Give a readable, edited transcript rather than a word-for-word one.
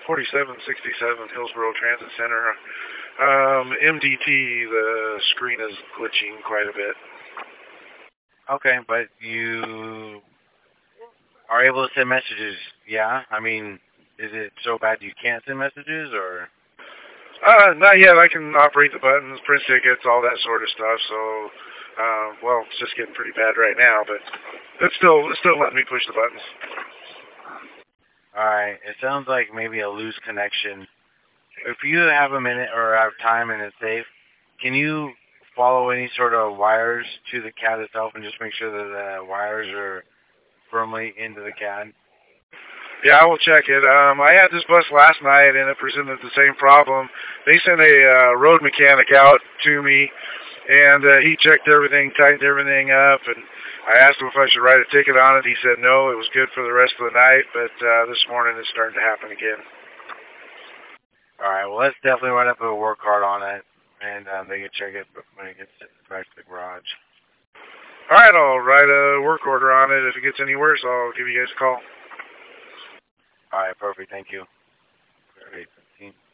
4767 Hillsborough Transit Center. MDT, the screen is glitching quite a bit. Okay, but you are able to send messages, yeah? I mean, is it so bad you can't send messages, or? Not yet. I can operate the buttons, print tickets, all that sort of stuff. So, well, it's just getting pretty bad right now, but it's still letting me push the buttons. Alright, it sounds like maybe a loose connection. If you have a minute or have time and it's safe, can you follow any sort of wires to the CAD itself and just make sure that the wires are firmly into the CAD? Yeah, I will check it. I had this bus last night, and it presented the same problem. They sent a road mechanic out to me, and he checked everything, tightened everything up, and I asked him if I should write a ticket on it. He said no, it was good for the rest of the night, but this morning it's starting to happen again. Alright, well, let's definitely write up a work card on it, and they can check it when it gets back to the garage. All right, I'll write a work order on it. If it gets any worse, I'll give you guys a call. Alright, perfect, thank you. 8:15.